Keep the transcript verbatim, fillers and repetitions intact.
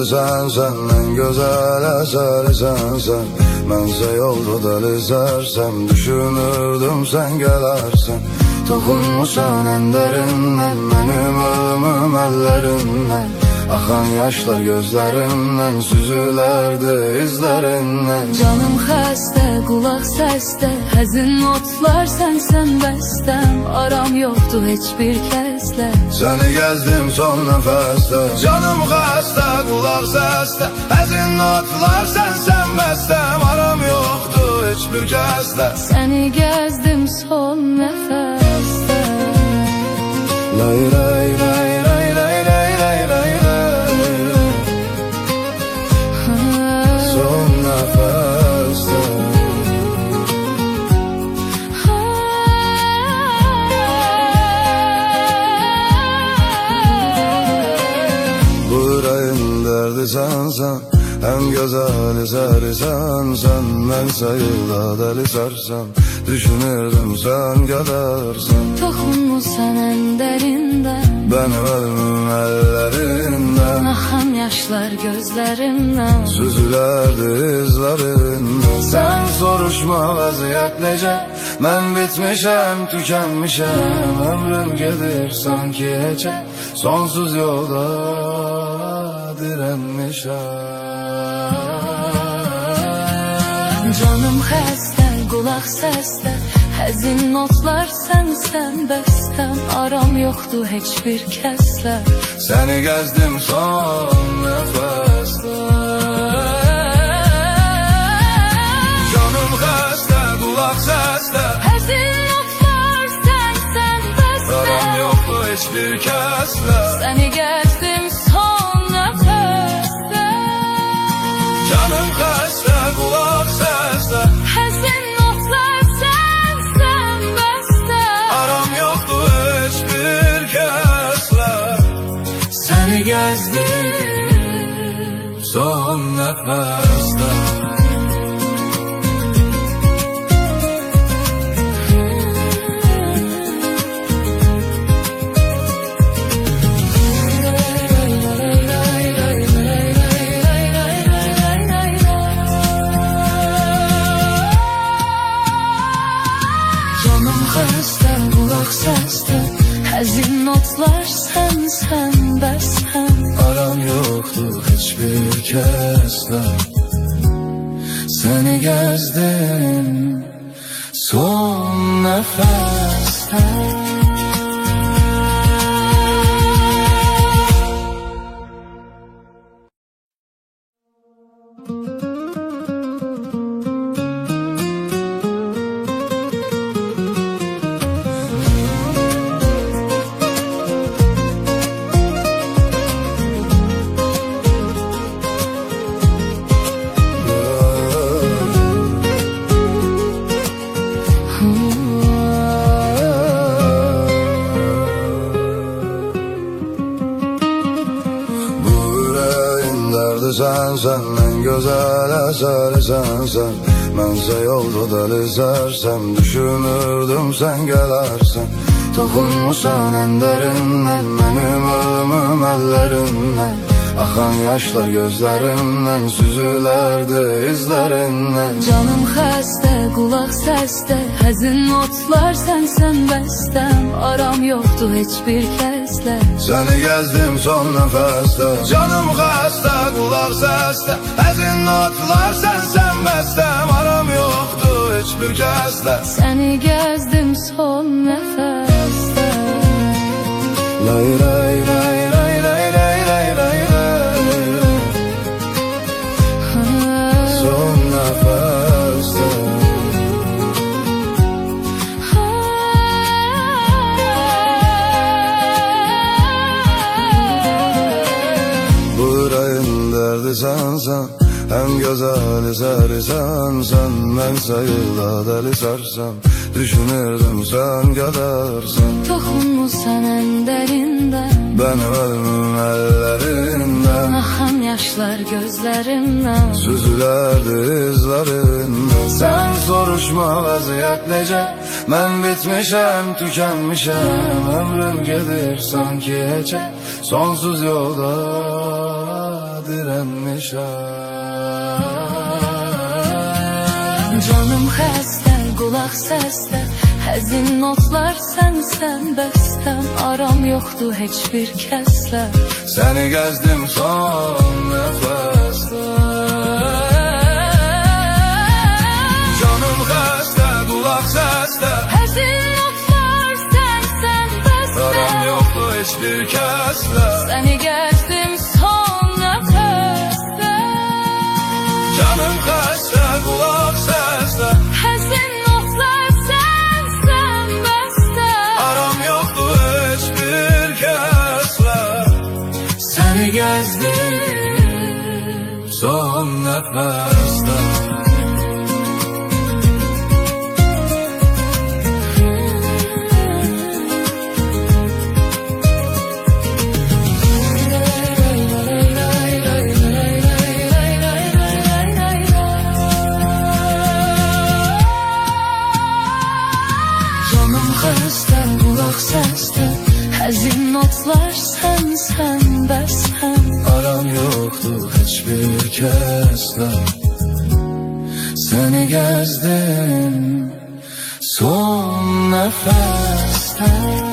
derdi sen, senden güzel eseri sen, sen. Mənsə yolda dəlizərsəm, düşünürdüm sen gelərsən. Toxunmuşsan ən dərindən, mənim ölümüm əllərindən. Axan yaşlar gözlərimdən, süzülərdi izlərindən. Canım xəstə, qulaq səsdə, həzin notlar sənsən bəstəm. Aram yoxdur heç bir kəslə, səni gəzdim son nəfəsdə. Canım xəstə, qulaq səsdə, həzin notlar sənsən bəstəm. Aram yoxdur heç bir kəslə, səni gəzdim son nəfəsdə. Lay lay lay lay lay lay lay lay lay. Son nəfəsdə. Bu ürəyin dərdi sənsən, ən gözəl əsəri sənsən. Mənsə yolda dəli sərsən, düşünürdüm sen gələrsən. Toxunmusan ən dərindən, Benim ölümüm əllərindən. axan yaşlar gözlərimdən, Süzülərdi izlərindən. Sen soruşma vəziyyət necə, mən bitmişəm, tükənmişəm. Ömrüm gedir sanki heçə, sonsuz yolda dirənmişəm. canım xəstə, qulaq səsdə, həzin notlar sənsən bəstəm. Aram yoxdur heç bir kəslə, Səni gəzdim son nəfəsdə. Canım xəstə, qulaq səsdə, həzin notlar sənsən bəstəm. aram yoxdur heç bir kəslə. Səni gəzdim son nəfəsdə. Canım xəstə, qulaq səsdə, Həzin notlar sənsən bəstəm. aram yoxdur heç bir kəslə. Səni gəzdim son nəfəsdə. Canım xəstə, qulaq səsdə, həzin notlar sənsən bəstəm. Aram yoxdur heç bir kəslə. Səni gəzdim son nəfəsdə. Sen, senden güzel eseri sensen. Mənsə yolda dəlizərsəm, düşünürdüm sen gelərsən. Toxunmuşsan ən dərindən, mənim ölümüm əllərindən. Axan yaşlar gözlərimdən, süzülərdi izlərindən. Canım xəstə, qulaq səsdə, həzin notlar sənsən bəstəm. Aram yoxdur heç bir kəslə, Səni gəzdim son nəfəsdə. Canım xəstə, qulaq səsdə, həzin notlar sənsən bəstəm. Aram yoxdur heç bir kəslə, səni gəzdim son nəfəsdə. Lay lay lay lay lay lay lay lay lay. Son nəfəsdə. Bu ürəyin dərdi sənsən, ən gözəl əsəri sənsən. Mənsə yolda dəli sərsəm, düşünürdüm sen gələrsən. Toxunmusan ən dərindən, Benim ölümüm əllərindən. axan yaşlar gözlərimdən, Süzülərdi izlərindən. Sen soruşma vəziyyət necə, mən bitmişəm, tükənmişəm. Ömrüm gedir sanki heçə, sonsuz yolda dirən. sevmişəm. Canım xəstə, qulaq səsdə, həzin notlar sənsən bəstəm. Aram yoxdur heç bir kəslə, Səni gəzdim son nəfəsdə. Canım xəstə, qulaq səsdə, həzin notlar sənsən bəstəm. aram yoxdur heç bir kəslə. Səni gəzdim son nəfəsdə. Canım xəstə, qulaq səsdə, Həzin notlar sənsən bəstəm. aram yoxdur heç bir kəslə. Səni gəzdim son nəfəsdə. Canım xəstə, qulaq səsdə, həzin notlar sənsən bəstəm. Aram yoxdur heç bir kəslə. Səni gəzdim son nəfəsdə.